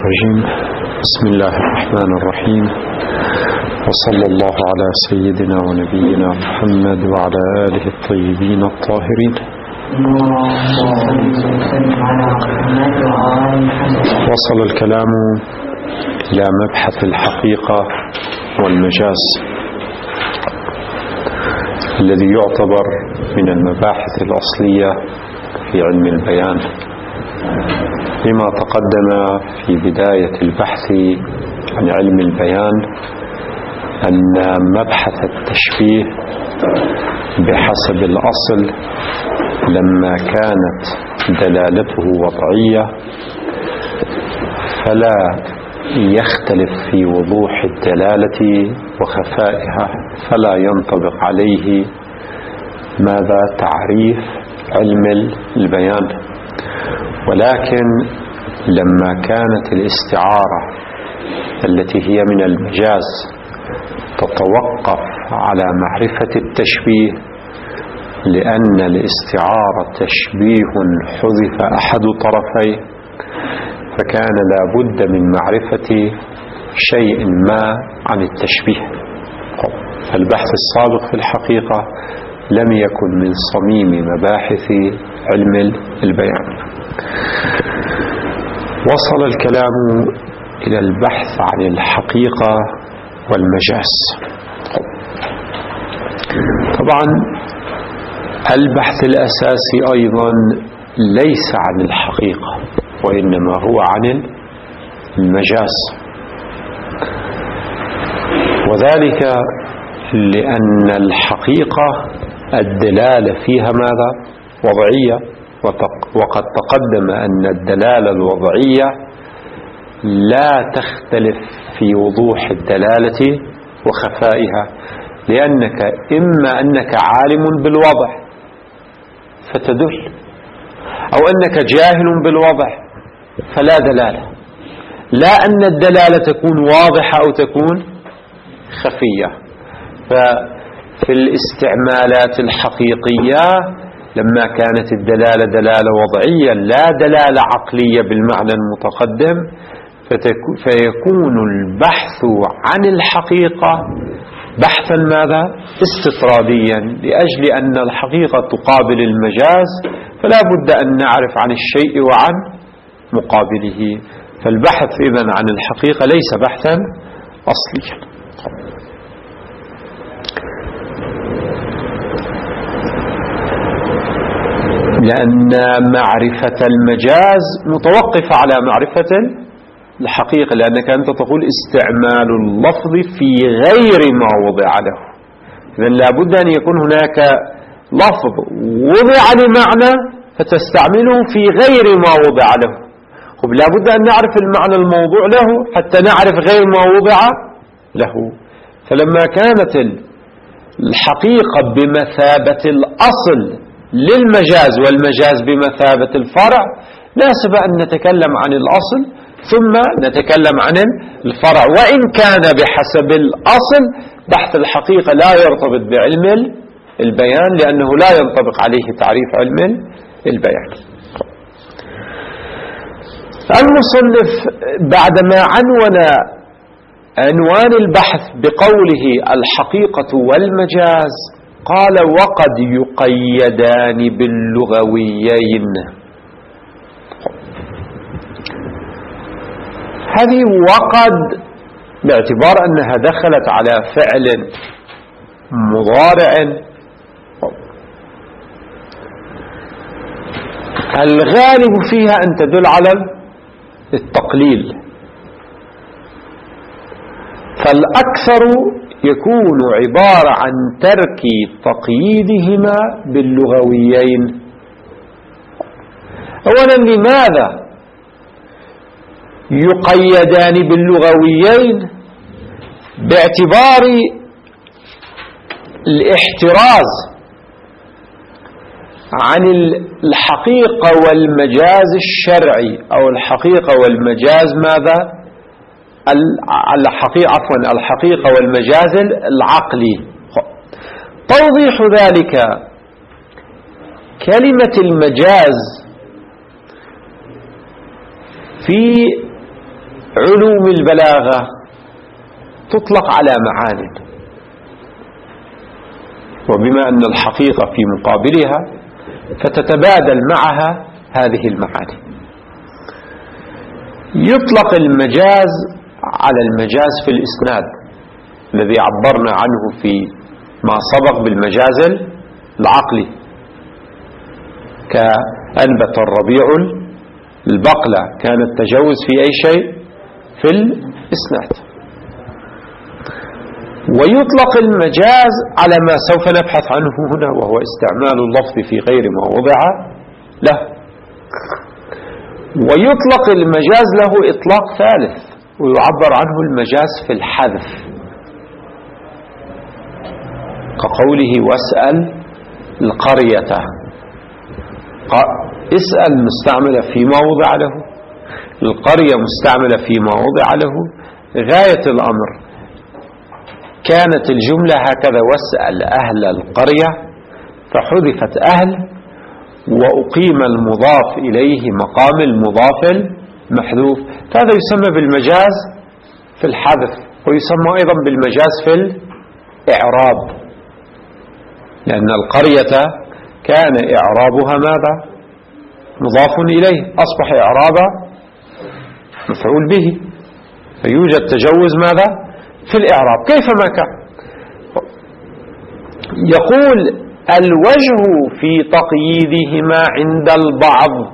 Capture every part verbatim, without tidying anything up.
الرجيم. بسم الله الرحمن الرحيم، وصلى الله على سيدنا ونبينا محمد وعلى آله الطيبين الطاهرين. وصل الكلام إلى مبحث الحقيقة والمجاز الذي يعتبر من المباحث الأصلية في علم البيان، لما تقدم في بداية البحث عن علم البيان أن مبحث التشبيه بحسب الأصل لما كانت دلالته وضعية فلا يختلف في وضوح الدلالة وخفائها، فلا ينطبق عليه ماذا تعريف علم البيان. ولكن لما كانت الاستعارة التي هي من المجاز تتوقف على معرفة التشبيه، لأن الاستعارة تشبيه حذف أحد طرفيه، فكان لا بد من معرفة شيء ما عن التشبيه. البحث السابق في الحقيقة لم يكن من صميم مباحث علم البيان. وصل الكلام إلى البحث عن الحقيقة والمجاز. طبعا البحث الأساسي أيضا ليس عن الحقيقة، وإنما هو عن المجاز، وذلك لأن الحقيقة الدلالة فيها ماذا؟ وضعية، وقد تقدم أن الدلالة الوضعية لا تختلف في وضوح الدلالة وخفائها، لأنك إما أنك عالم بالوضع فتدل، أو أنك جاهل بالوضع فلا دلالة، لا أن الدلالة تكون واضحة أو تكون خفية. ففي الاستعمالات الحقيقية لما كانت الدلالة دلالة وضعية لا دلالة عقلية بالمعنى المتقدم، فيكون البحث عن الحقيقة بحثا ماذا؟ استطراديا، لأجل أن الحقيقة تقابل المجاز، فلا بد أن نعرف عن الشيء وعن مقابله. فالبحث إذن عن الحقيقة ليس بحثا أصليا. لأن معرفة المجاز متوقفة على معرفة الحقيقة، لأنك أنت تقول استعمال اللفظ في غير ما وضع له، إذن لابد أن يكون هناك لفظ وضع لمعنى فتستعمله في غير ما وضع له. طب لابد أن نعرف المعنى الموضوع له حتى نعرف غير ما وضع له. فلما كانت الحقيقة بمثابة الأصل للمجاز والمجاز بمثابة الفرع، ناسب أن نتكلم عن الأصل ثم نتكلم عن الفرع، وإن كان بحسب الأصل بحث الحقيقة لا يرتبط بعلم البيان، لأنه لا ينطبق عليه تعريف علم البيان. المصنف بعدما عنون عنوان البحث بقوله الحقيقة والمجاز قال وقد يقيدان باللغويين. هذه وقد باعتبار أنها دخلت على فعل مضارع، الغالب فيها أن تدل على التقليل، فالأكثر يكون عبارة عن ترك تقييدهما باللغويين. أولا لماذا يقيدان باللغويين؟ باعتبار الاحتراز عن الحقيقة والمجاز الشرعي، أو الحقيقة والمجاز ماذا؟ الحقيقة عفوا الحقيقة والمجاز العقلي. توضيح ذلك كلمة المجاز في علوم البلاغة تطلق على معان، وبما أن الحقيقة في مقابلها فتتبادل معها هذه المعاني. يطلق المجاز على المجاز في الإسناد الذي عبرنا عنه في ما سبق بالمجاز العقلي، كأنبت الربيع البقلة، كان التجوز في أي شيء في الإسناد. ويطلق المجاز على ما سوف نبحث عنه هنا، وهو استعمال اللفظ في غير ما وضع له. ويطلق المجاز له إطلاق ثالث ويعبر عنه المجاز في الحذف، كقوله واسأل القرية. اسأل مستعملة فيما وضع له، القرية مستعملة فيما وضع له. غاية الأمر كانت الجملة هكذا: واسأل أهل القرية، فحذفت أهل وأقيم المضاف إليه مقام المضاف المحذوف. فهذا يسمى بالمجاز في الحذف، ويسمى أيضا بالمجاز في الإعراب، لأن القرية كان إعرابها ماذا؟ مضاف إليه، أصبح إعرابا مفعول به، فيوجد تجوز ماذا؟ في الإعراب كيفما كان. يقول الوجه في تقييدهما عند البعض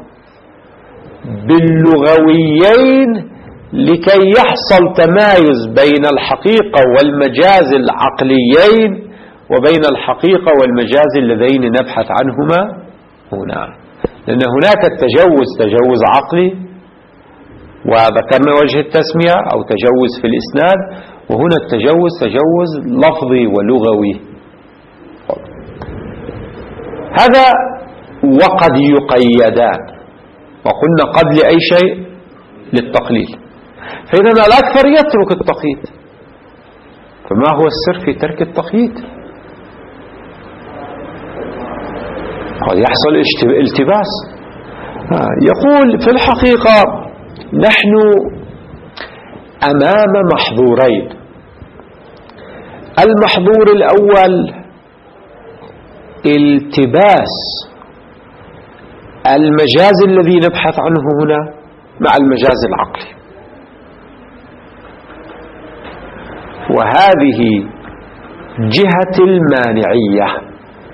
باللغويين لكي يحصل تمايز بين الحقيقة والمجاز العقليين وبين الحقيقة والمجاز اللذين نبحث عنهما هنا، لأن هناك التجوز تجوز عقلي وذكرنا وجه التسمية أو تجوز في الإسناد، وهنا التجوز تجوز لفظي ولغوي. هذا وقد يقيدان، وقلنا قد لأي شيء للتقليل، فإذا الأكثر يترك التقييد. فما هو السر في ترك التقييد؟ قد يحصل التباس. يقول في الحقيقة نحن أمام محظورين. المحظور الأول التباس المجاز الذي نبحث عنه هنا مع المجاز العقلي، وهذه جهة المانعية.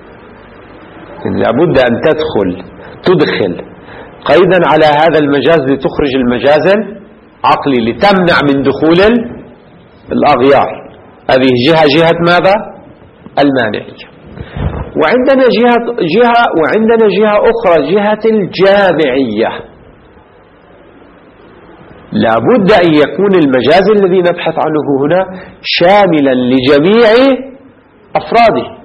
لابد أن تدخل تدخل قيدا على هذا المجاز لتخرج المجاز العقلي لتمنع من دخول الأغيار. هذه جهة جهة ماذا؟ المانعية. وعندنا جهة جهة وعندنا جهة أخرى جهة الجامعية. لابد أن يكون المجاز الذي نبحث عنه هنا شاملا لجميع أفراده.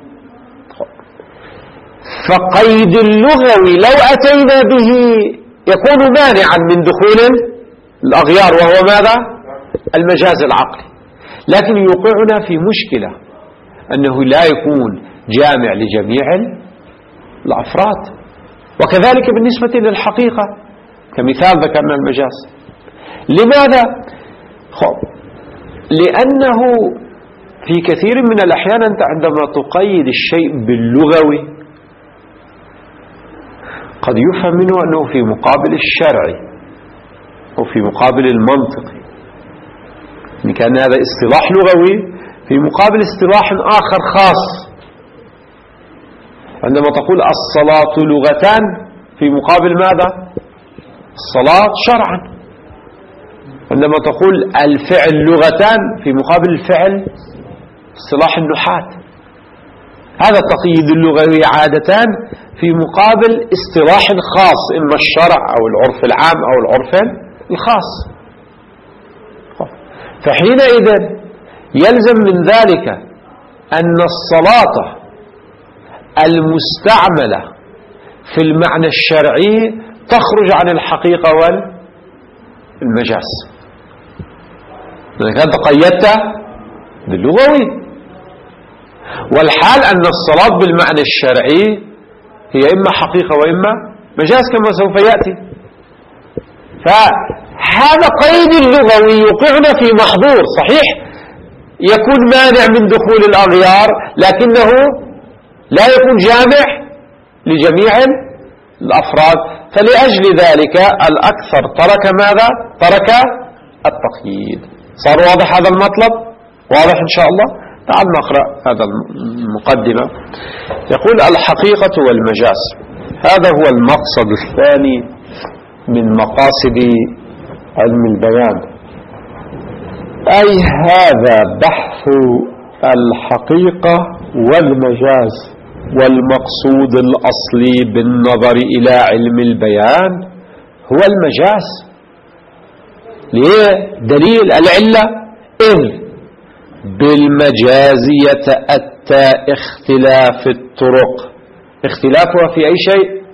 فقيد اللغوي لو أتينا به يكون مانعا من دخول الأغيار، وهو ماذا؟ المجاز العقلي. لكن يوقعنا في مشكلة أنه لا يكون جامع لجميع الأفراد، وكذلك بالنسبة للحقيقة كمثال ذكرنا المجاز. لماذا؟ لأنه في كثير من الأحيان أنت عندما تقيد الشيء باللغوي قد يفهم منه أنه في مقابل الشرعي أو في مقابل المنطقي، إن كان هذا اصطلاح لغوي في مقابل اصطلاح آخر خاص. عندما تقول الصلاة لغتان في مقابل ماذا؟ الصلاة شرعا. عندما تقول الفعل لغتان في مقابل الفعل اصطلاح النحاة. هذا التقييد اللغوي عادة في مقابل اصطلاح خاص، إما الشرع أو العرف العام أو العرف الخاص. فحينئذ يلزم من ذلك أن الصلاة المستعملة في المعنى الشرعي تخرج عن الحقيقة والمجاز، لأنك أنت قيدت باللغوي. والحال أن الصلاة بالمعنى الشرعي هي إما حقيقة وإما مجاز كما سوف يأتي. هذا قيد اللغوي يوقعنا في محظور. صحيح يكون مانع من دخول الأغيار، لكنه لا يكون جامع لجميع الأفراد. فلأجل ذلك الأكثر ترك ماذا؟ ترك التقييد. صار واضح هذا المطلب؟ واضح إن شاء الله. تعال نقرأ هذا المقدمة. يقول الحقيقة والمجاز، هذا هو المقصد الثاني من مقاصد علم البيان، أي هذا بحث الحقيقة والمجاز. والمقصود الأصلي بالنظر إلى علم البيان هو المجاز. ليه؟ دليل العلة، إذ بالمجاز يتأتى اختلاف الطرق. اختلافها في أي شيء؟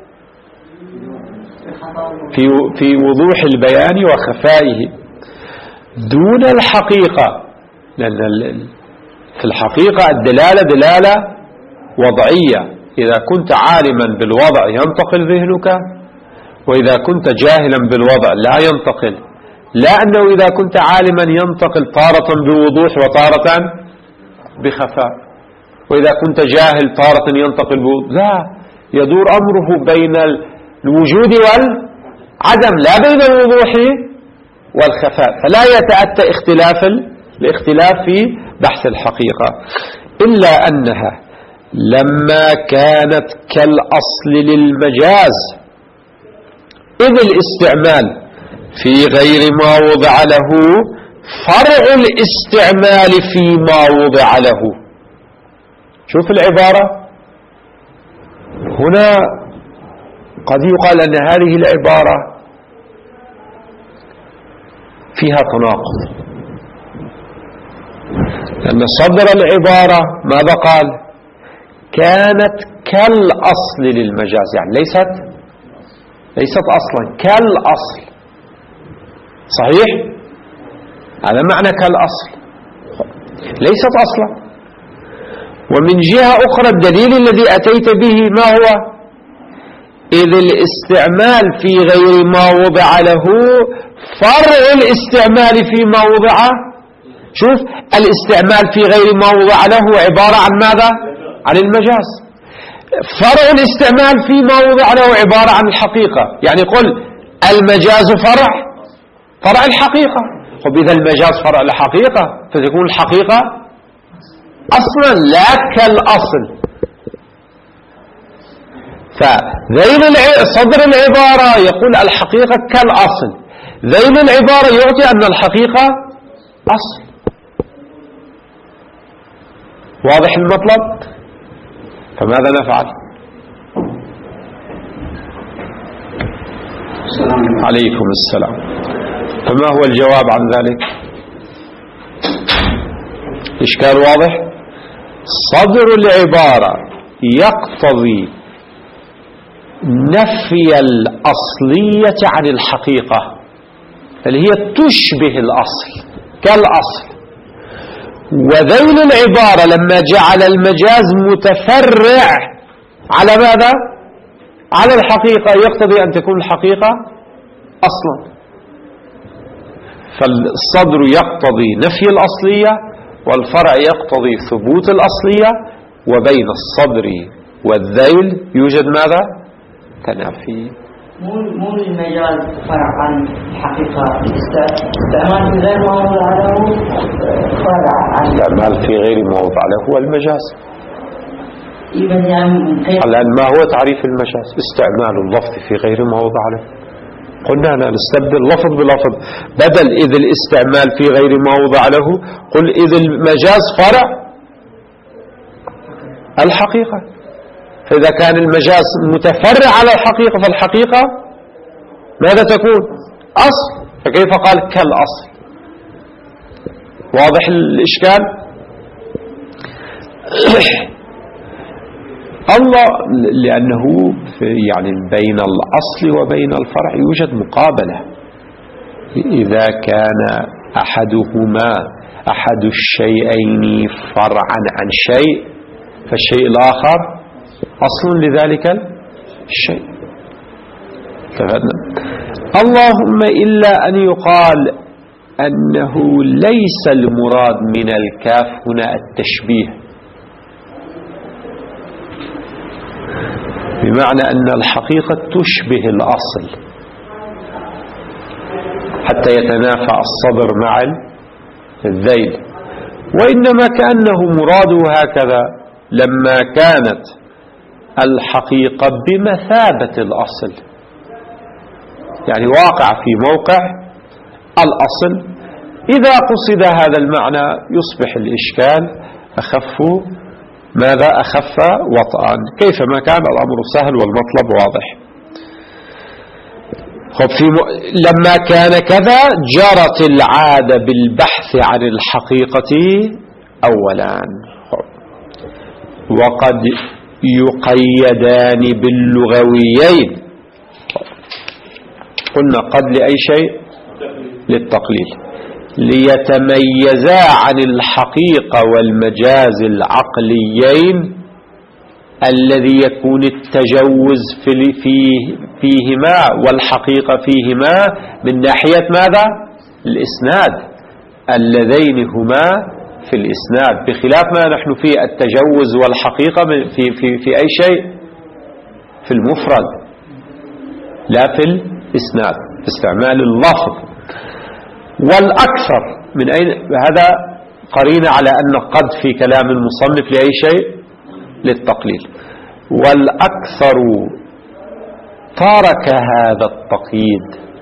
في في وضوح البيان وخفائه دون الحقيقة، لأن في الحقيقة الدلالة دلالة وضعية. إذا كنت عالما بالوضع ينتقل ذهنك، وإذا كنت جاهلا بالوضع لا ينتقل. لا أنه إذا كنت عالما ينتقل تارة بوضوح وتارة بخفاء، وإذا كنت جاهل تارة ينتقل بوضوح. لا، يدور أمره بين الوجود والعدم، لا بين الوضوح والخفاء. فلا يتأتى اختلاف الاختلاف في بحث الحقيقة، إلا أنها لما كانت كالأصل للمجاز، إذ الاستعمال في غير ما وضع له فرع الاستعمال فيما وضع له. شوف العبارة هنا، قد يقال أن هذه العبارة فيها تناقض، لأن صدر العبارة ماذا قال؟ كانت كالأصل للمجاز، يعني ليست ليست أصلا، كالأصل. صحيح؟ هذا معنى كالأصل، ليست أصلا. ومن جهة أخرى الدليل الذي أتيت به ما هو؟ إذ الاستعمال في غير ما وضع له فرع الاستعمال فيما وضع. شوف، الاستعمال في غير ما وضع له عبارة عن ماذا؟ عن المجاز. فرع الاستعمال فيما وضع له عبارة عن الحقيقة. يعني قل المجاز فرع فرع الحقيقة. طب إذا المجاز فرع الحقيقة فتكون الحقيقة أصلا لا كالأصل. فذيل صدر العبارة يقول الحقيقة كالأصل، ذيل العبارة يعطي أن الحقيقة أصل. واضح المطلب؟ فماذا نفعل؟ السلام عليكم السلام. فما هو الجواب عن ذلك؟ إشكال واضح؟ صدر العبارة يقتضي نفي الأصلية عن الحقيقة، اللي هي تشبه الأصل كالأصل. وذيل العبارة لما جعل المجاز متفرع على ماذا؟ على الحقيقة، يقتضي أن تكون الحقيقة أصلا. فالصدر يقتضي نفي الأصلية، والفرع يقتضي ثبوت الأصلية، وبين الصدر والذيل يوجد ماذا؟ تنافي. مو مو المجاز فرع عن الحقيقة، استعمال في غير ما وضع له فرع عن استعمال في غير ما وضع له هو المجاز. يعني الآن ما هو تعريف المجاز؟ استعمال اللفظ في غير ما وضع له. قلنا أنا نستبدل لفظ بلفظ، بدل إذ الاستعمال في غير ما وضع له قل إذ المجاز فرع الحقيقة. فإذا كان المجاز متفرع على الحقيقة فالحقيقة ماذا تكون؟ أصل. فكيف قال كالأصل؟ واضح الإشكال؟ الله لأنه يعني بين الأصل وبين الفرع يوجد مقابلة. إذا كان أحدهما أحد الشيئين فرعا عن شيء فالشيء الآخر أصل لذلك الشيء. اللهم إلا أن يقال أنه ليس المراد من الكاف هنا التشبيه، بمعنى أن الحقيقة تشبه الأصل حتى يتنافى الصدر مع الذيل، وإنما كأنه مراده هكذا لما كانت الحقيقة بمثابة الأصل، يعني واقع في موقع الأصل. إذا قصد هذا المعنى يصبح الإشكال أخف ماذا أخف وطئا، كيفما كان الأمر سهل والمطلب واضح. في م... لما كان كذا جرت العادة بالبحث عن الحقيقة أولا، وقد يقيدان باللغويين. قلنا قد لأي شيء؟ للتقليل، ليتميزا عن الحقيقة والمجاز العقليين الذي يكون التجوز في فيه فيهما والحقيقة فيهما من ناحية ماذا؟ الإسناد، اللذين هما في الإسناد، بخلاف ما نحن فيه التجوز والحقيقة في, في, في أي شيء؟ في المفرد لا في الإسناد، استعمال اللفظ. والأكثر من أين هذا؟ قرينة على أن قد في كلام المصنف لأي شيء؟ للتقليل. والأكثر ترك هذا التقييد،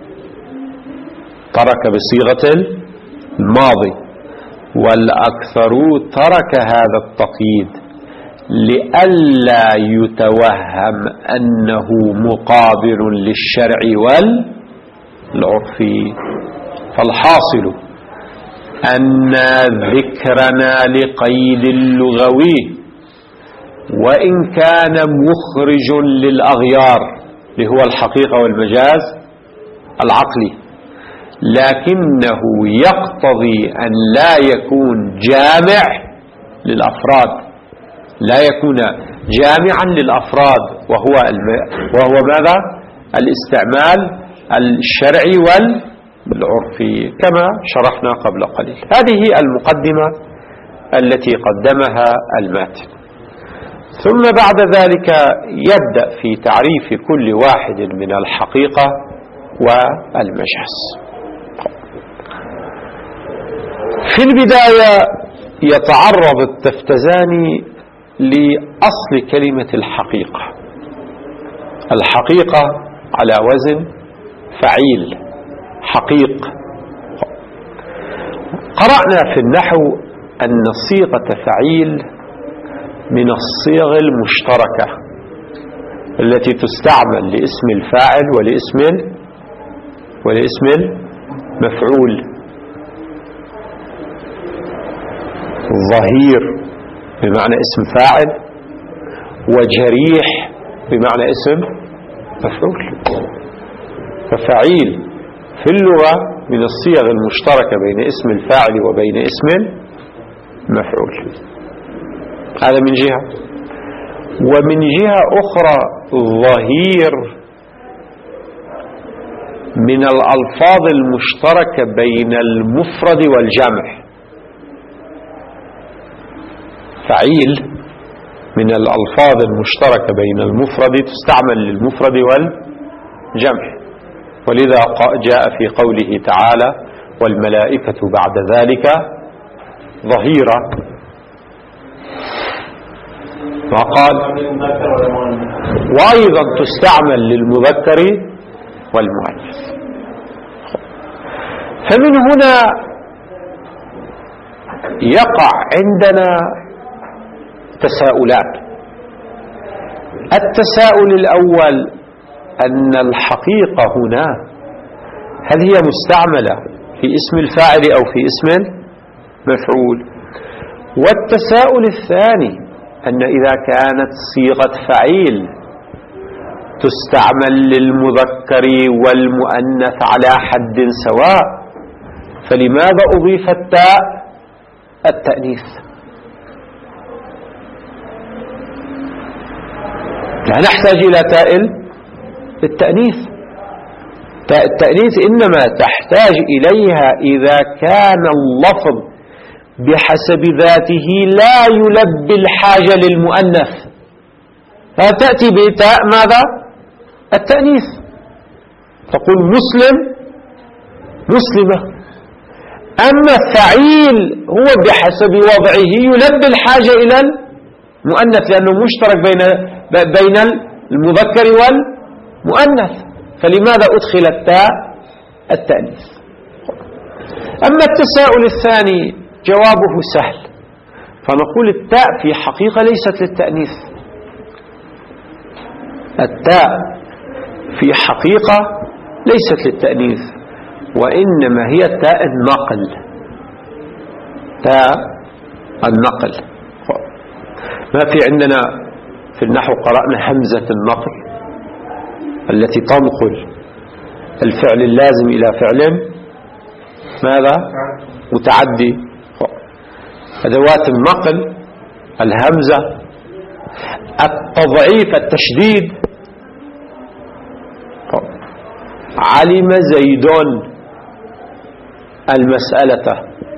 ترك بصيغة الماضي، والأكثر ترك هذا التقييد لئلا يتوهم أنه مقابل للشرع والعرف. فالحاصل أن ذكرنا لقيد اللغوي وإن كان مخرج للأغيار اللي هو الحقيقة والمجاز العقلي، لكنه يقتضي أن لا يكون جامع للأفراد، لا يكون جامعا للأفراد، وهو وهو ماذا؟ الاستعمال الشرعي والعرفي كما شرحنا قبل قليل. هذه المقدمة التي قدمها الماتن، ثم بعد ذلك يبدأ في تعريف كل واحد من الحقيقة والمجاز. في البداية يتعرض التفتزاني لأصل كلمة الحقيقة. الحقيقة على وزن فعيل، حقيق. قرأنا في النحو أن صيغة فعيل من الصيغ المشتركة التي تستعمل لاسم الفاعل ولاسم ولاسم المفعول. ظهير بمعنى اسم فاعل، وجريح بمعنى اسم مفعول. ففعيل في اللغة من الصيغ المشتركة بين اسم الفاعل وبين اسم المفعول. هذا من جهة. ومن جهة أخرى ظهير من الألفاظ المشتركة بين المفرد والجمع. فعيل من الألفاظ المشتركة بين المفرد، تستعمل للمفرد والجمع، ولذا جاء في قوله تعالى والملائكة بعد ذلك ظهيرا، وقال وأيضا تستعمل للمذكر والمؤنث. فمن هنا يقع عندنا تساؤلات. التساؤل الأول أن الحقيقة هنا هل هي مستعملة في اسم الفاعل أو في اسم المفعول؟ والتساؤل الثاني أن إذا كانت صيغة فعيل تستعمل للمذكر والمؤنث على حد سواء، فلماذا أضيف التاء التأنيث؟ لا نحتاج إلى تاء التأنيث. تاء التأنيث إنما تحتاج إليها إذا كان اللفظ بحسب ذاته لا يلبي الحاجة للمؤنث، فتأتي بتاء ماذا؟ التأنيث، تقول مسلم مسلمة. أما الفعيل هو بحسب وضعه يلبي الحاجة إلى المؤنث لأنه مشترك بين بين المذكر والمؤنث، فلماذا أدخل التاء التأنيث؟ أما التساؤل الثاني جوابه سهل، فنقول التاء في حقيقة ليست للتأنيث، التاء في حقيقة ليست للتأنيث، وإنما هي تاء النقل، تاء النقل. ما في عندنا في النحو قرأنا همزة النقل التي تنقل الفعل اللازم إلى فعل ماذا؟ متعدي. أدوات النقل الهمزة، التضعيف التشديد، علم زيد المسألة،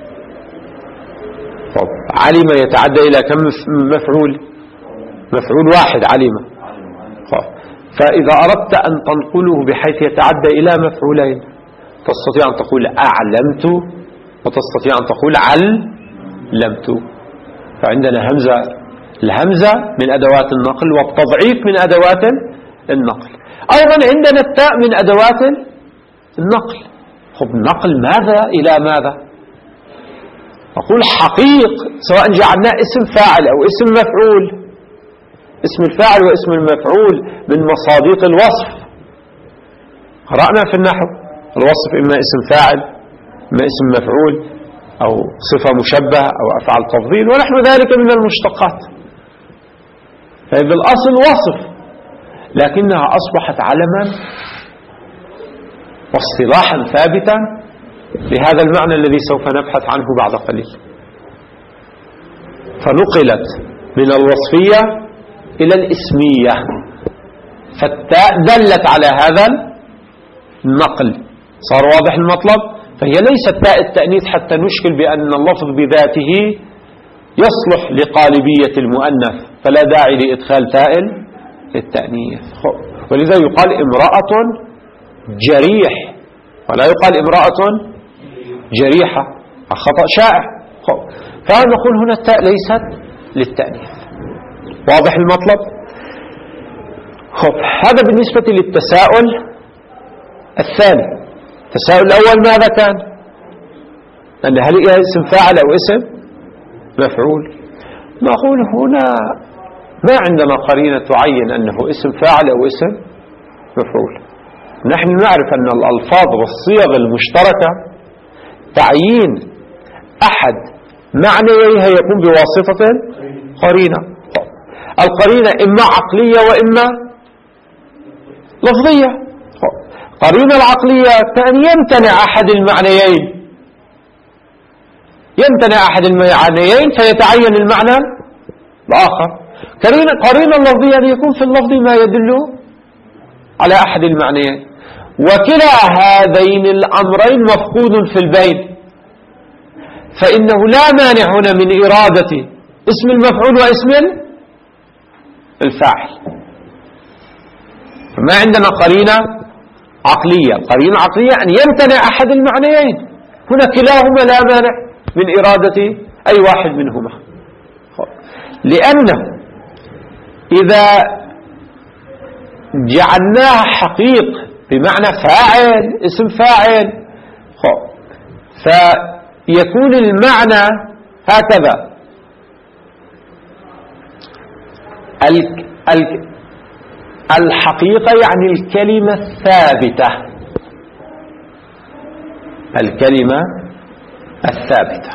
علم يتعدى إلى كم مفعول؟ مفعول واحد علم. فإذا أردت أن تنقله بحيث يتعدى إلى مفعولين تستطيع أن تقول أعلمت وتستطيع أن تقول علمت. فعندنا همزة، الهمزة من أدوات النقل والتضعيف من أدوات النقل. أيضا عندنا التاء من أدوات النقل. خب نقل ماذا إلى ماذا؟ أقول حقيق، سواء جعلناه اسم فاعل أو اسم مفعول. اسم الفاعل واسم المفعول من مصادق الوصف. قرأنا في النحو الوصف إما اسم فاعل إما اسم مفعول أو صفة مشبهة أو أفعال تفضيل ونحو ذلك من المشتقات. فبالأصل وصف، لكنها أصبحت علما واصطلاحا ثابتا لهذا المعنى الذي سوف نبحث عنه بعد قليل. فنقلت من الوصفية إلى الإسمية، فالتاء دلت على هذا النقل. صار واضح المطلب؟ فهي ليست تاء التأنيث حتى نشكل بأن اللفظ بذاته يصلح لقالبية المؤنث، فلا داعي لإدخال تاء التأنيث. ولذا يقال امرأة جريح ولا يقال امرأة جريحة، خطأ شائع. فنقول هنا التاء ليست للتأنيث. واضح المطلب؟ خب هذا بالنسبة للتساؤل الثاني. التساؤل الأول ماذا كان؟ أن هل هي اسم فاعل أو اسم مفعول؟ نقول هنا ما عندنا قرينة تعين أنه اسم فاعل أو اسم مفعول. نحن نعرف أن الألفاظ والصيغ المشتركة تعيين أحد معنيها يكون بواسطة قرينة. القرينة إما عقلية وإما لفظية. قرينة العقلية كأن يمتنع أحد المعنيين، يمتنع أحد المعنيين فيتعين المعنى الآخر. قرينة اللفظية أن يكون في اللفظ ما يدل على أحد المعنيين، وكلا هذين الأمرين مفقود في البين، فإنه لا مانع هنا من إرادة اسم المفعول واسم الفاعل. فما عندنا قرينة عقلية. قرينة عقلية أن يمتنع أحد المعنيين، هنا كلاهما لا مانع من إرادة أي واحد منهما، لأنه إذا جعلناها حقيق بمعنى فاعل اسم فاعل فيكون المعنى هكذا: الحقيقة يعني الكلمة الثابتة، الكلمة الثابتة.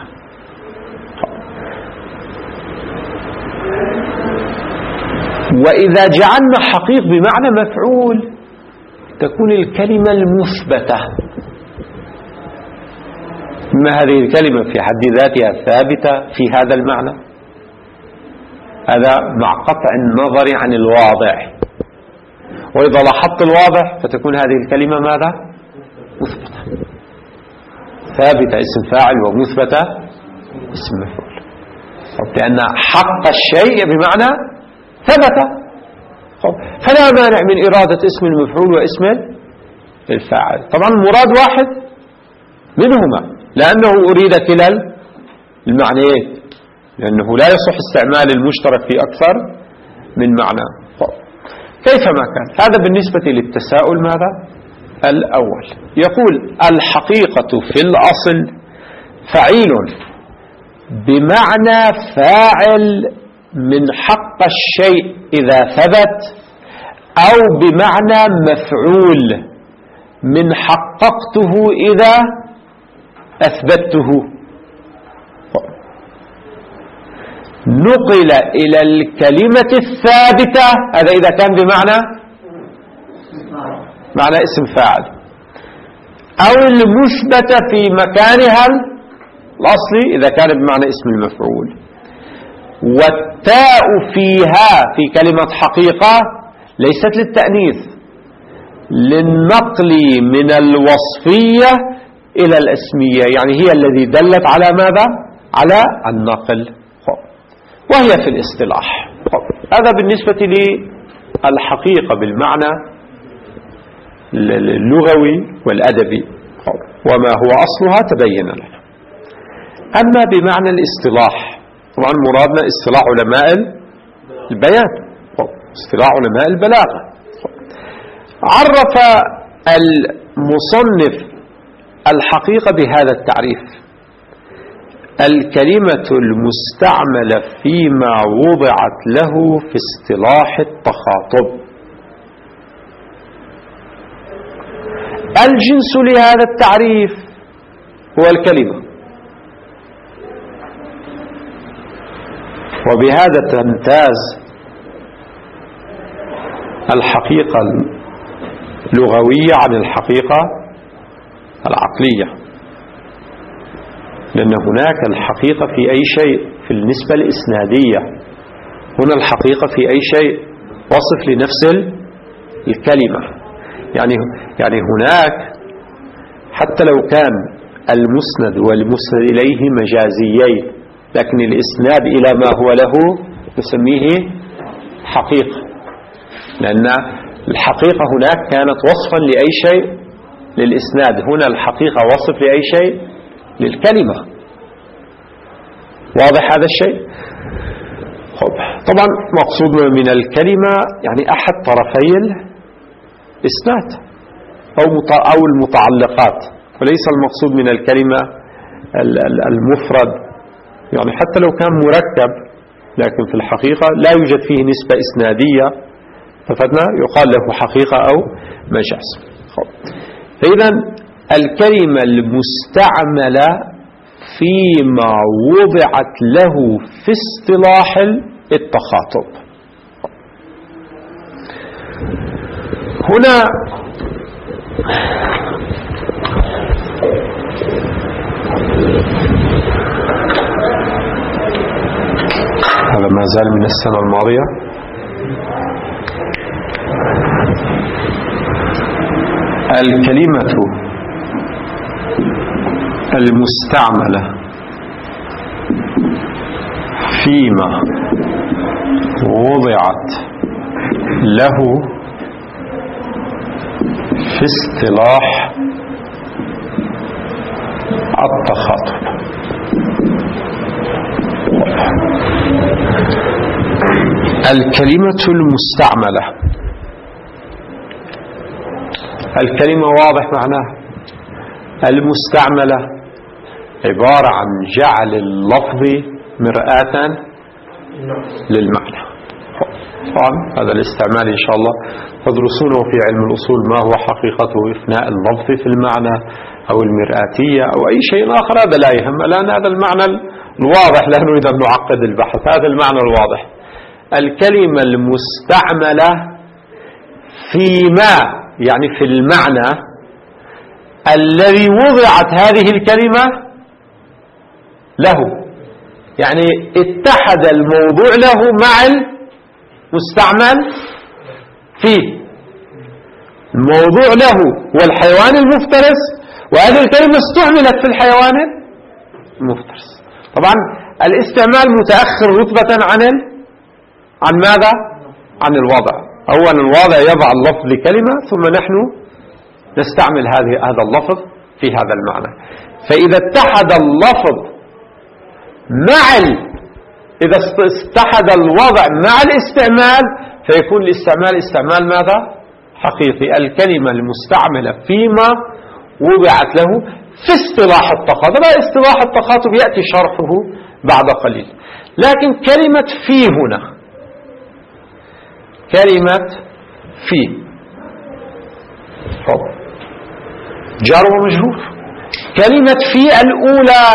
وإذا جعلنا حقيق بمعنى مفعول تكون الكلمة المثبتة. ما هذه الكلمة في حد ذاتها ثابتة في هذا المعنى، هذا مع قطع النظر عن الواضع. وإذا لاحظت الواضح فتكون هذه الكلمة ماذا؟ مثبتة، ثابتة اسم فاعل ومثبتة اسم مفعول، لأن حق الشيء بمعنى ثبت، فلا مانع من إرادة اسم المفعول واسم الفاعل. طبعا المراد واحد منهما لأنه أريد كلا المعنيين، لأنه لا يصح استعمال المشترك في أكثر من معنى. كيفما كان، هذا بالنسبة للتساؤل ماذا؟ الأول يقول الحقيقة في الأصل فعيل بمعنى فاعل من حق الشيء إذا ثبت، أو بمعنى مفعول من حققته إذا أثبته. نقل إلى الكلمة الثابتة، هذا إذا كان بمعنى معنى اسم فاعل، أو المثبتة في مكانها الأصلي إذا كان بمعنى اسم المفعول. والتاء فيها في كلمة حقيقة ليست للتأنيث، للنقل من الوصفية إلى الاسمية، يعني هي الذي دلت على ماذا؟ على النقل، وهي في الاصطلاح. هذا بالنسبة للحقيقة بالمعنى اللغوي والأدبي، وما هو أصلها تبين لنا. أما بمعنى الاصطلاح، طبعا مرادنا اصطلاح علماء البيان، اصطلاح علماء البلاغة. عرف المصنف الحقيقة بهذا التعريف: الكلمة المستعملة فيما وضعت له في اصطلاح التخاطب. الجنس لهذا التعريف هو الكلمة، وبهذا تمتاز الحقيقة اللغوية عن الحقيقة العقلية، لأن هناك الحقيقة في أي شيء في النسبة الإسنادية، هنا الحقيقة في أي شيء وصف لنفس الكلمة. يعني يعني هناك حتى لو كان المسند والمسند إليه مجازيين، لكن الإسناد إلى ما هو له نسميه حقيقة، لأن الحقيقة هناك كانت وصفا لأي شيء للإسناد، هنا الحقيقة وصف لأي شيء للكلمة. واضح هذا الشيء؟ طبعا مقصودنا من الكلمة يعني أحد طرفي الإسناد أو المتعلقات، وليس المقصود من الكلمة المفرد، يعني حتى لو كان مركب لكن في الحقيقة لا يوجد فيه نسبة إسنادية، ففتنا يقال له حقيقة أو مجاز. فإذا الكلمة المستعملة فيما وضعت له في اصطلاح التخاطب. هنا هذا ما زال من السنة الماضية. الكلمة المستعملة فيما وضعت له في اصطلاح التخاطب. الكلمة المستعملة، الكلمة واضح معناها. المستعملة عبارة عن جعل اللفظ مرآة للمعنى. طبعا هذا الاستعمال إن شاء الله تدرسونه في علم الأصول، ما هو حقيقته إفناء اللفظ في المعنى أو المرآتية أو أي شيء آخر، هذا لا يهم الآن. هذا المعنى الواضح، لا نريد أن نعقد البحث، هذا المعنى الواضح. الكلمة المستعملة فيما يعني في المعنى الذي وضعت هذه الكلمة له، يعني اتحد الموضوع له مع المستعمل فيه. الموضوع له هو الحيوان المفترس، وهذه الكلمة استعملت في الحيوان المفترس. طبعا الاستعمال متأخر رتبة عن ال... عن ماذا؟ عن الوضع. أولا الوضع يضع اللفظ لكلمة، ثم نحن نستعمل هذه هذا اللفظ في هذا المعنى. فإذا اتحد اللفظ مع ال... إذا اتحد الوضع مع الاستعمال فيكون الاستعمال استعمال ماذا؟ حقيقي. الكلمة المستعملة فيما وضعت له في اصطلاح التخاطب. اصطلاح التخاطب يأتي شرحه بعد قليل. لكن كلمة في هنا، كلمة في جار ومجرور. كلمة في الأولى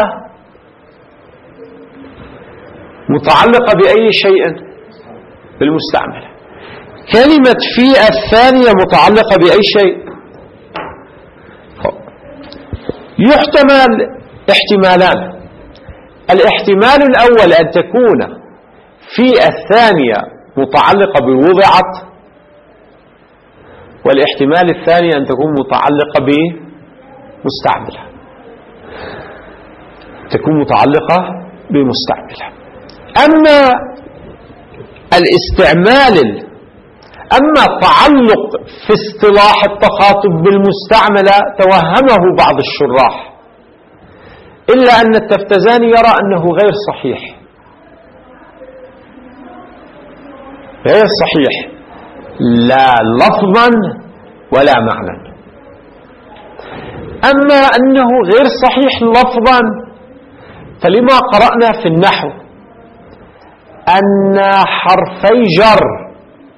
متعلقة بأي شيء؟ بالمستعمل. كلمة في الثانية متعلقة بأي شيء؟ يحتمل احتمالان. الاحتمال الأول أن تكون في الثانية متعلقة بوضعت، والاحتمال الثاني أن تكون متعلقة بمستعملة، تكون متعلقة بمستعملة. أما الاستعمال أما التعلق في اصطلاح التخاطب بالمستعملة توهمه بعض الشراح، إلا أن التفتزاني يرى أنه غير صحيح، غير صحيح لا لفظا ولا معنى. أما أنه غير صحيح لفظا فلما قرأنا في النحو أن حرفي جر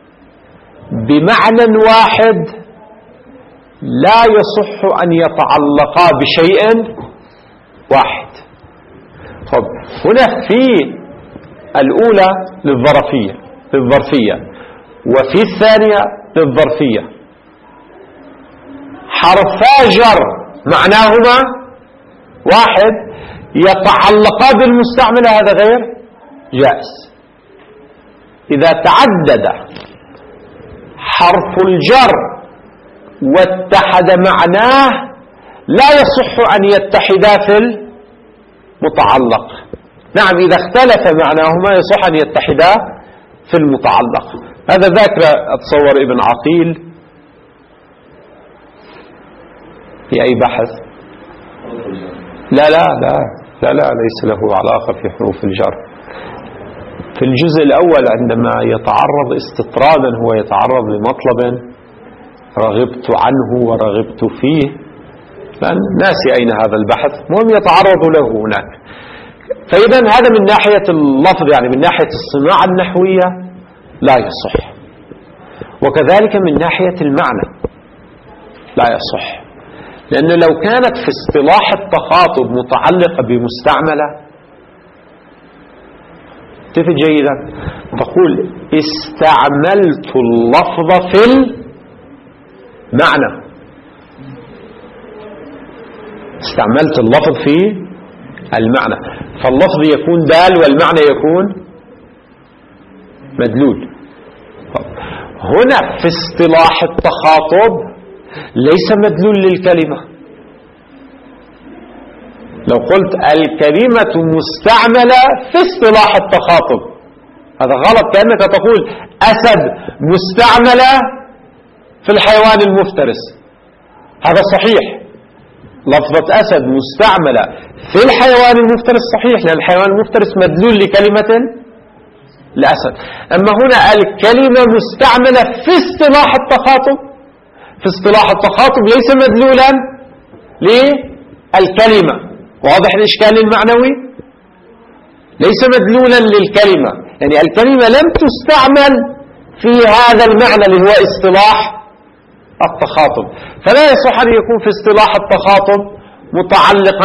بمعنى واحد لا يصح أن يتعلقا بشيء واحد. طب هنا في الأولى للظرفية للظرفية وفي الثانية للظرفية حرفا جر معناهما واحد يتعلقا بالمستعملة، هذا غير جائز. إذا تعدد حرف الجر واتحد معناه لا يصح أن يتحدا في المتعلق. نعم إذا اختلف معناهما يصح أن يتحدا في المتعلق. هذا ذاكر أتصور ابن عقيل في أي بحث. لا لا لا لا لا ليس له علاقة في حروف الجر. في الجزء الأول عندما يتعرض استطرادا هو يتعرض لمطلب رغبت عنه ورغبت فيه، لأن ناسي أين هذا البحث، مهم يتعرض له هناك. فإذا هذا من ناحية اللفظ، يعني من ناحية الصناعة النحوية لا يصح، وكذلك من ناحية المعنى لا يصح، لأن لو كانت في اصطلاح التخاطب متعلقة بمستعملة تفهم جيدا، تقول استعملت اللفظ في المعنى، استعملت اللفظ في المعنى، فاللفظ يكون دال والمعنى يكون مدلول. هنا في اصطلاح التخاطب ليس مدلول للكلمة. لو قلت الكلمة مستعملة في اصطلاح التخاطب هذا غلط، كأنك تقول أسد مستعملة في الحيوان المفترس. هذا صحيح، لفظة أسد مستعملة في الحيوان المفترس صحيح، لأن الحيوان المفترس مدلول لكلمة الأسد. أما هنا الكلمة مستعملة في اصطلاح التخاطب، في اصطلاح التخاطب ليس مدلولا للكلمة. واضح الإشكال المعنوي؟ ليس مدلولا للكلمة، يعني الكلمة لم تستعمل في هذا المعنى اللي هو اصطلاح التخاطب، فلا يصح أن يكون في اصطلاح التخاطب متعلقا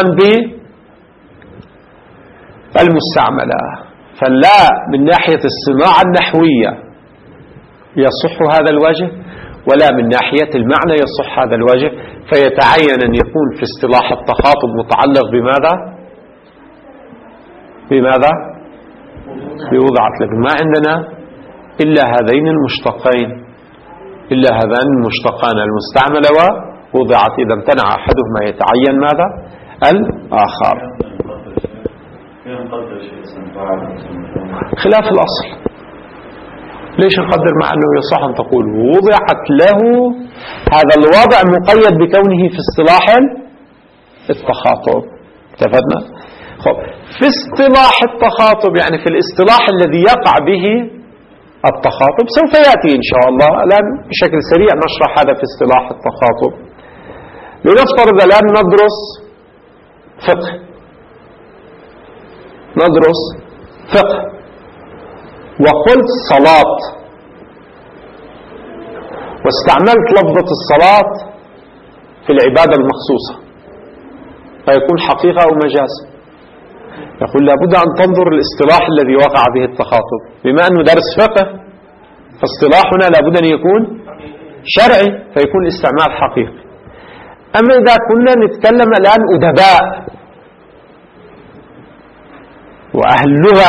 بالمستعملة. فلا من ناحية الصناعة النحوية يصح هذا الوجه، ولا من ناحية المعنى يصح هذا الوجه، فيتعين أن يكون في اصطلاح التخاطب متعلق بماذا؟ بماذا؟ بوضعت لك. ما عندنا إلا هذين المشتقين إلا هذان المشتقان المستعمل ووضعت. إذا امتنع أحدهما يتعين ماذا؟ الآخر. خلاف الأصل. ليش نقدر مع أنه يصح أن تقول وضعت له؟ هذا الوضع مقيد بكونه في اصطلاح التخاطب. اتفقنا؟ خب في اصطلاح التخاطب يعني في الاصطلاح الذي يقع به التخاطب سوف يأتي إن شاء الله. الآن بشكل سريع نشرح هذا في اصطلاح التخاطب. لنفترض الآن ندرس فقه ندرس فقه وقلت صلاة واستعملت لفظة الصلاة في العبادة المخصوصة فيكون حقيقة أو مجاز. يقول لابد أن تنظر الاصطلاح الذي وقع به التخاطب. بما أنه درس فقه فاصطلاحنا لابد أن يكون شرعي فيكون الاستعمال حقيقي. أما إذا كنا نتكلم الآن أدباء وأهل اللغة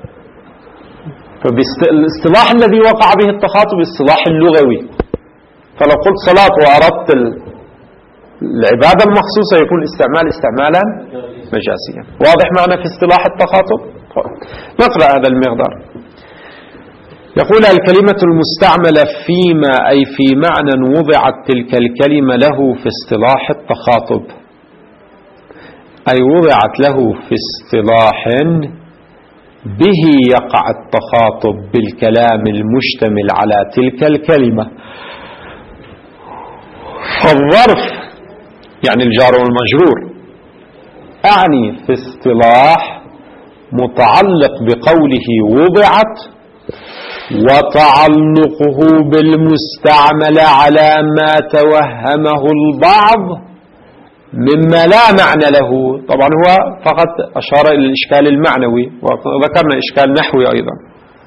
فالاصطلاح الذي وقع به التخاطب الاصطلاح اللغوي. فلو قلت صلاة وأردت العبادة المخصوصة يكون الاستعمال استعمالا مجازيا. واضح معنا في اصطلاح التخاطب؟ نقرأ هذا المقدار. يقول الكلمة المستعملة فيما أي في معنى وضعت تلك الكلمة له في اصطلاح التخاطب أي وضعت له في اصطلاح به يقع التخاطب بالكلام المشتمل على تلك الكلمة. فالظرف يعني الجار والمجرور أعني في اصطلاح متعلق بقوله وضعت وتعلقه بالمستعمل على ما توهمه البعض مما لا معنى له. طبعا هو فقط أشار إلى الإشكال المعنوي وذكرنا إشكال نحوي أيضا.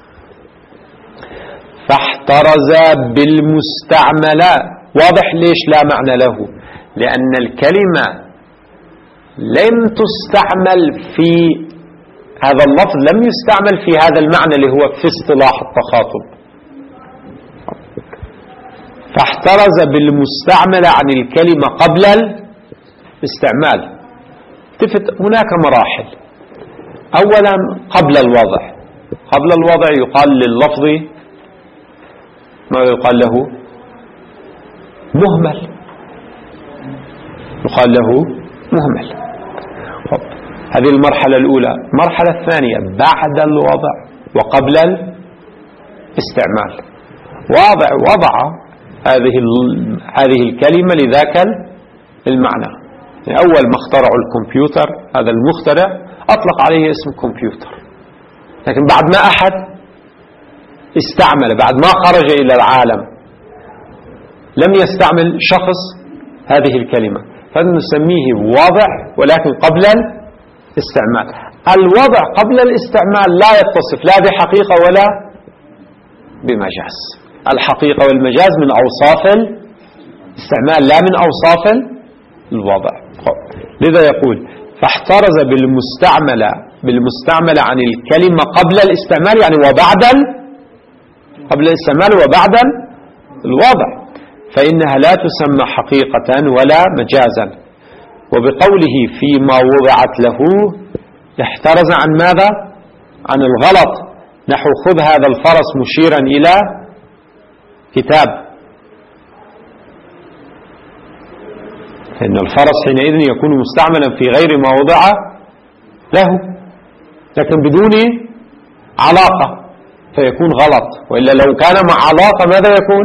فاحترز بالمستعمل. واضح ليش لا معنى له؟ لأن الكلمة لم تستعمل في هذا اللفظ لم يستعمل في هذا المعنى اللي هو في اصطلاح التخاطب. فاحترز بالمستعمل عن الكلمة قبل الاستعمال. هناك مراحل. أولا قبل الوضع. قبل الوضع يقال لللفظ ما يقال له مهمل. يقال له مهمل. هذه المرحلة الأولى. المرحلة الثانية بعد الوضع وقبل الاستعمال. واضع وضع هذه هذه الكلمة لذاك المعنى. أول ما اخترعوا الكمبيوتر هذا المخترع أطلق عليه اسم كمبيوتر. لكن بعد ما أحد استعمل بعد ما خرج إلى العالم لم يستعمل شخص هذه الكلمة فنسميه وضع ولكن قبل الاستعمال. الوضع قبل الاستعمال لا يتصف لا بحقيقة ولا بمجاز. الحقيقة والمجاز من أوصاف الاستعمال لا من أوصاف الوضع. لذا يقول فاحترز بالمستعمل بالمستعمل عن الكلمة قبل الاستعمال يعني وبعد قبل الاستعمال وبعد الوضع فإنها لا تسمى حقيقة ولا مجازا. وبقوله فيما وضعت له احترز عن ماذا؟ عن الغلط. نحو خذ هذا الفرس مشيرا إلى كتاب. فإن الفرس حينئذ يكون مستعملا في غير ما وضع له لكن بدون علاقة فيكون غلط. وإلا لو كان مع علاقة ماذا يكون؟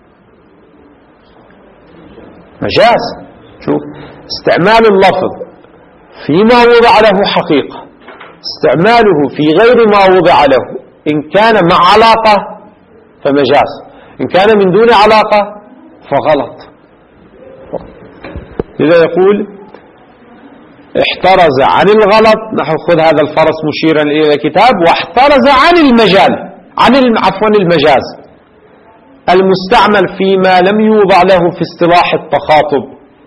مجاز. شوف استعمال اللفظ فيما وضع له حقيقة استعماله في غير ما وضع له إن كان مع علاقة فمجاز إن كان من دون علاقة فغلط. لذا يقول احترز عن الغلط نحو خذ هذا الفرس مشيرا إلى كتاب. واحترز عن المجال عن عفوا المجاز المستعمل فيما لم يوضع له في اصطلاح التخاطب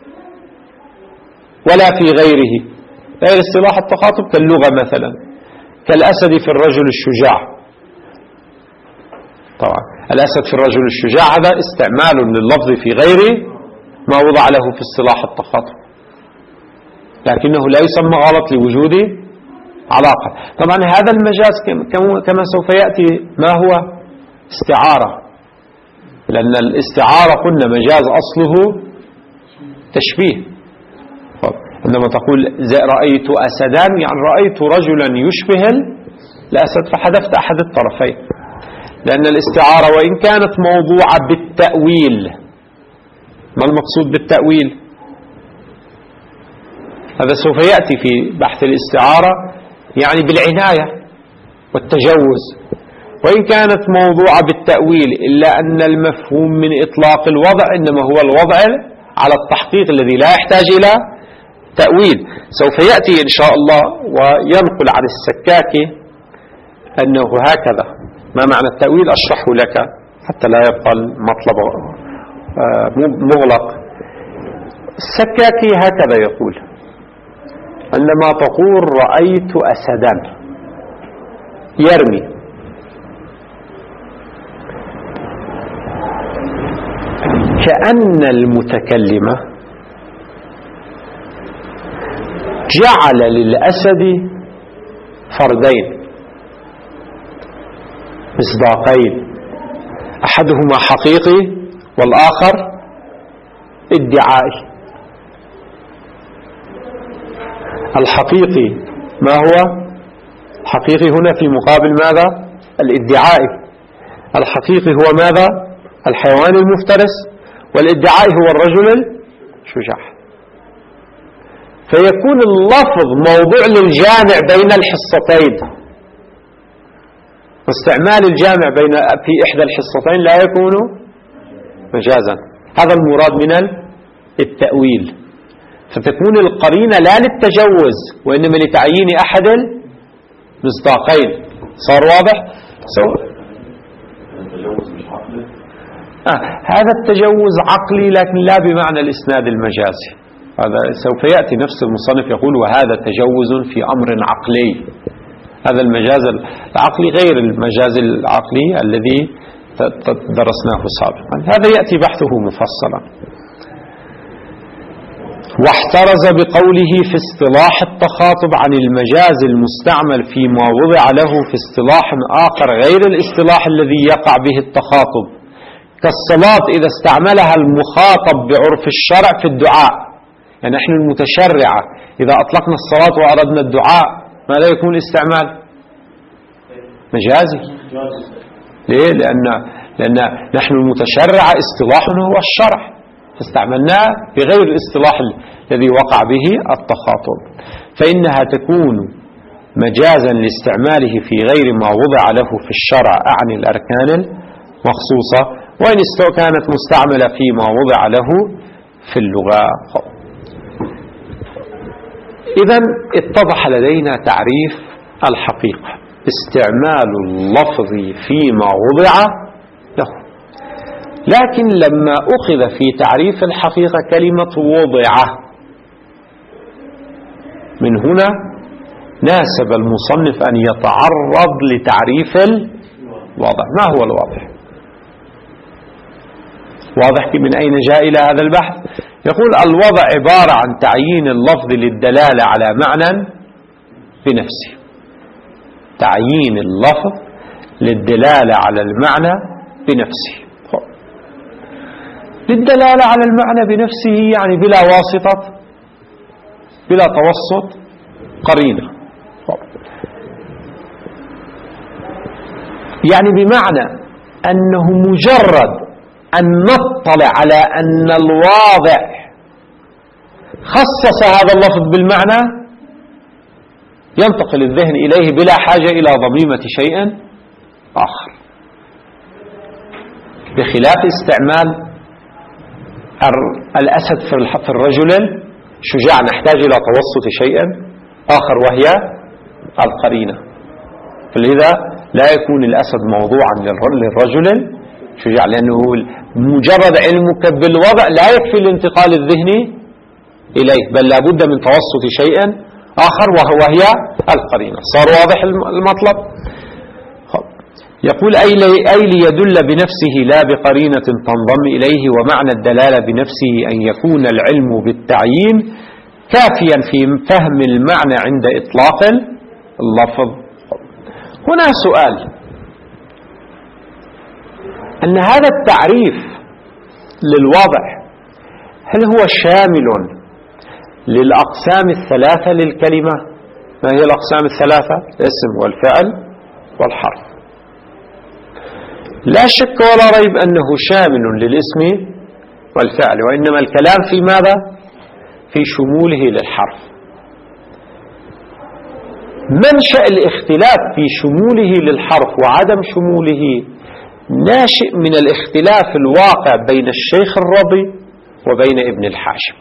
ولا في غيره. غير اصطلاح التخاطب كاللغة مثلا كالأسد في الرجل الشجاع طبعا الأسد في الرجل الشجاع هذا استعمال لللفظ في غير ما وضع له في اصطلاح التخاطب، لكنه لا يسمى غلط لوجود علاقة. طبعا هذا المجاز كما سوف يأتي ما هو استعارة، لأن الاستعارة قلنا مجاز أصله تشبيه. عندما تقول رأيت أسدان يعني رأيت رجلا يشبه الأسد فحذفت أحد الطرفين، لأن الاستعارة وإن كانت موضوعة بالتأويل، ما المقصود بالتأويل؟ هذا سوف يأتي في بحث الاستعارة، يعني بالعناية والتجوز. وإن كانت موضوعة بالتأويل إلا أن المفهوم من إطلاق الوضع إنما هو الوضع على التحقيق الذي لا يحتاج إلى تأويل. سوف يأتي إن شاء الله وينقل عن السكاكي أنه هكذا. ما معنى التأويل أشرحه لك حتى لا يبقى المطلب مغلق. السكاكي هكذا يقول: عندما تقول رأيت أسدا يرمي، كأن المتكلمة جعل للأسد فردين مصداقين، أحدهما حقيقي والآخر ادعائي. الحقيقي ما هو؟ الحقيقي هنا في مقابل ماذا؟ الادعائي. الحقيقي هو ماذا؟ الحيوان المفترس، والادعائي هو الرجل الشجاع. فيكون اللفظ موضوع للجامع بين الحصتين، واستعمال الجامع بين في إحدى الحصتين لا يكون مجازا. هذا المراد من التأويل. فتكون القرينة لا للتجوز وإنما لتعيين أحد المصداقين. صار واضح؟ سو... التجوز مش عقلي؟ آه. هذا التجوز عقلي لكن لا بمعنى الإسناد المجازي. هذا سوف يأتي نفس المصنف يقول: وهذا تجوز في أمر عقلي. هذا المجاز العقلي غير المجاز العقلي الذي درسناه سابقا. هذا يأتي بحثه مفصلا. واحترز بقوله في اصطلاح التخاطب عن المجاز المستعمل فيما وضع له في اصطلاح آخر غير الاصطلاح الذي يقع به التخاطب، كالصلاة إذا استعملها المخاطب بعرف الشرع في الدعاء. يعني نحن المتشرعة إذا أطلقنا الصلاة وأردنا الدعاء ماذا يكون الاستعمال؟ مجازي. ليه؟ لأن, لأن نحن المتشرعة اصطلاحنا هو الشرع، فاستعملناه بغير الاصطلاح الذي وقع به التخاطب، فإنها تكون مجازا لاستعماله في غير ما وضع له في الشرع أعني الأركان المخصوصة، وإن كانت مستعملة فيما وضع له في اللغة. إذن اتضح لدينا تعريف الحقيقة: استعمال اللفظ فيما وضع له. لكن لما أخذ في تعريف الحقيقة كلمة وضع، من هنا ناسب المصنف أن يتعرض لتعريف الوضع. ما هو الوضع؟ واضح من أين جاء إلى هذا البحث؟ يقول: الوضع عبارة عن تعيين اللفظ للدلالة على معنى بنفسه. تعيين اللفظ للدلالة على المعنى بنفسه. للدلالة على المعنى بنفسه يعني بلا واسطة، بلا توسط قرينة. يعني بمعنى أنه مجرد أن نطلع على أن الواضع خصص هذا اللفظ بالمعنى ينتقل الذهن إليه بلا حاجة إلى ضميمة شيء آخر، بخلاف استعمال الأسد في الرجل الشجاع نحتاج إلى توسط شيء آخر وهي القرينة. فلذا لا يكون الأسد موضوعا للرجل الشجاع، لأنه مجرد علمك بالوضع لا يكفي الانتقال الذهني إليه، بل لا بد من توسط شيء آخر وهو هي القرينة. صار واضح المطلب؟ يقول أي ليدل بنفسه لا بقرينة تنضم إليه، ومعنى الدلالة بنفسه أن يكون العلم بالتعيين كافيا في فهم المعنى عند إطلاق اللفظ. هنا سؤال، أن هذا التعريف للوضع هل هو شامل للأقسام الثلاثة للكلمة؟ ما هي الأقسام الثلاثة؟ الاسم والفعل والحرف. لا شك ولا ريب أنه شامل للاسم والفعل، وإنما الكلام في ماذا؟ في شموله للحرف. منشأ الاختلاف في شموله للحرف وعدم شموله ناشئ من الاختلاف الواقع بين الشيخ الرضي وبين ابن الحاجب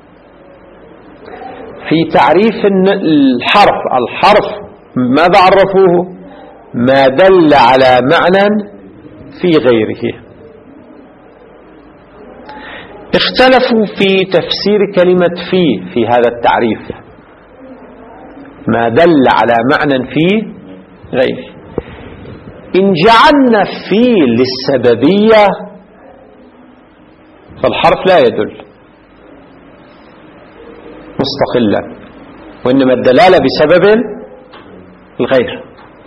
في تعريف الحرف. الحرف ماذا عرفوه؟ ما دل على معنى في غيره. اختلفوا في تفسير كلمة في في هذا التعريف، ما دل على معنى في غيره. إن جعلنا في للسببية فالحرف لا يدل مستقلا، وإنما الدلالة بسبب الغير،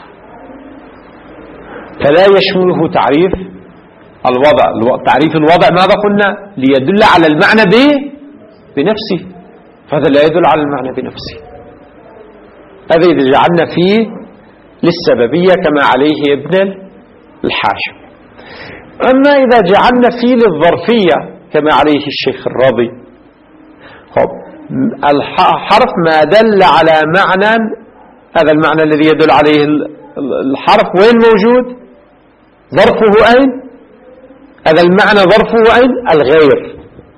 فلا يشمله تعريف الوضع. تعريف الوضع ماذا قلنا؟ ليدل على المعنى بنفسه، فهذا لا يدل على المعنى بنفسه. هذا إذا جعلنا فيه للسببية كما عليه ابن الحاجب. أما إذا جعلنا فيه للظرفية كما عليه الشيخ الرضي، الحرف ما دل على معنى، هذا المعنى الذي يدل عليه الحرف وين موجود؟ ظرفه أين؟ هذا المعنى ظرفه أين؟ الغير.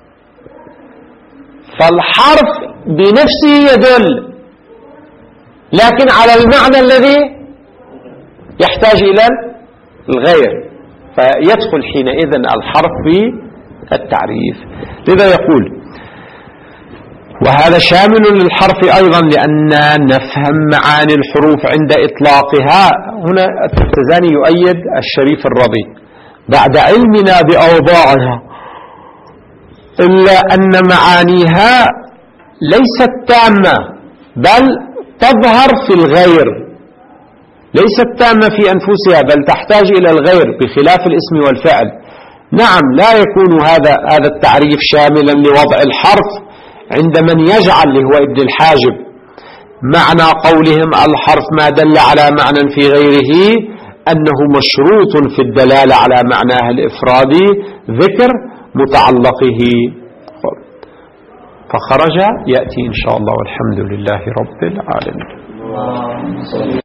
فالحرف بنفسه يدل، لكن على المعنى الذي يحتاج إلى الغير، فيدخل حينئذ الحرف بالتعريف. لذا يقول وهذا شامل للحرف أيضا لأن نفهم معاني الحروف عند إطلاقها. هنا التفتزاني يؤيد الشريف الرضي بعد علمنا بأوضاعها، إلا أن معانيها ليست تامة بل تظهر في الغير، ليست تامة في أنفسها بل تحتاج إلى الغير بخلاف الاسم والفعل. نعم لا يكون هذا هذا التعريف شاملا لوضع الحرف عند من يجعل اللي هو ابن الحاجب معنى قولهم الحرف ما دل على معنى في غيره أنه مشروط في الدلالة على معناه الإفرادي ذكر متعلقه. فخرج يأتي إن شاء الله، والحمد لله رب العالمين.